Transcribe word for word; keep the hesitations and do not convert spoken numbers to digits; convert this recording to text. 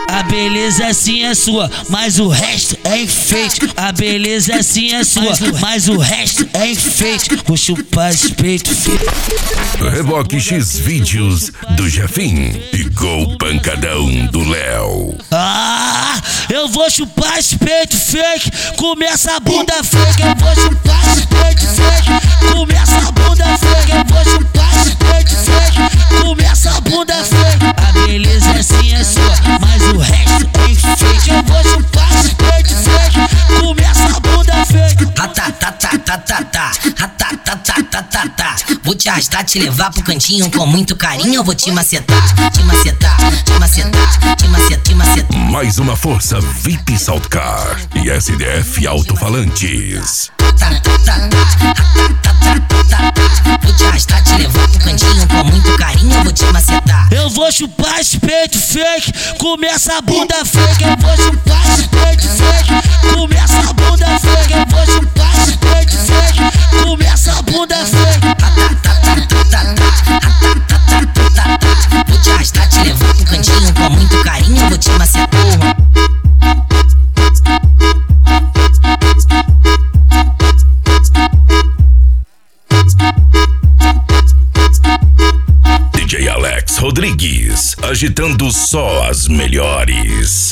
A beleza sim é sua, mas o resto é enfeite. A beleza sim é sua, mas o resto é enfeite. Vou chupar esse peito feio. Reboque X vídeos do Jefim. Ficou o pancadão do Léo. Ah, eu vou chupar esse peito fake. Começa a bunda fake. Eu vou chupar esse peito fake. Começa a bunda fake. Eu vou chupar esse peito fake. Começa a bunda fake. A beleza sim é sua, mas o resto é enfeite. Eu vou chupar esse peito fake. Começa a bunda fake. Ratatatatata, ratatatatata. Vou te arrastar, te levar pro cantinho com muito carinho. Eu vou te macetar, te macetar, te macetar, te macetar, te macetar. Mais uma força V I P Saltcar e S D F Alto-Falantes. Vou te arrastar, te levar pro cantinho com muito carinho. Eu vou te macetar. Eu vou chupar esse peito fake. Começa a bunda fake. Eu vou chupar esse peito fake. Começa a bunda fake. Eu vou chupar esse peito fake. Começa a bunda fake. Vou te arrastar, te levar pro cantinho com muito carinho. Eu vou te macetar. D J Alex Rodrigues, agitando só as melhores.